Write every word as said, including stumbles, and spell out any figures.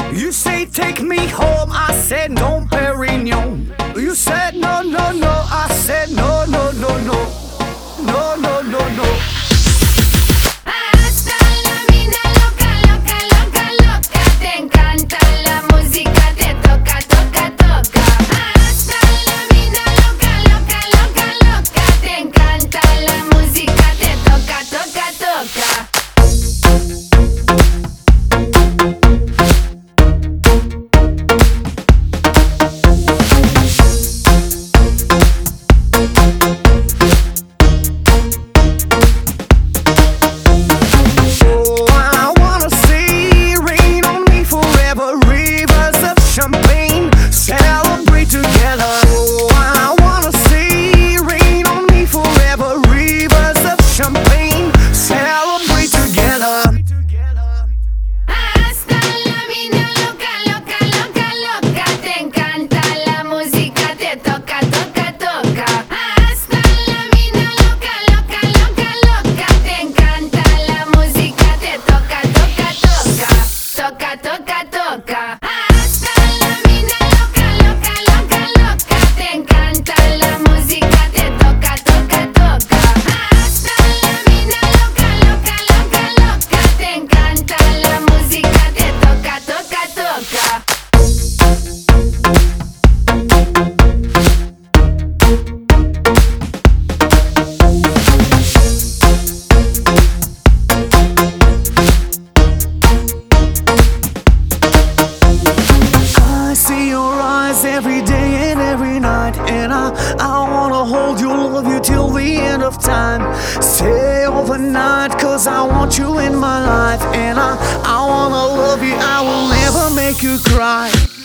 You say take me home, I said no, Perignon. You said no, no, no, I said no, no, no, no, no, no, no, no. Hasta la vida loca, loca, loca, loca. Te encanta la música, te toca, toca, toca. Hasta la vida loca, loca, loca, loca. Te encanta la música, te toca, toca, toca. Toca, toca. Hasta la vida loca, loca, loca, loca. Te encanta la música, te toca, toca, toca. Hasta la vida loca, loca, loca, loca. Te encanta la música, te toca, toca, toca. Every day and every night, and I, I wanna hold you, love you till the end of time. Stay overnight, cause I want you in my life, and I, I wanna love you, I will never make you cry.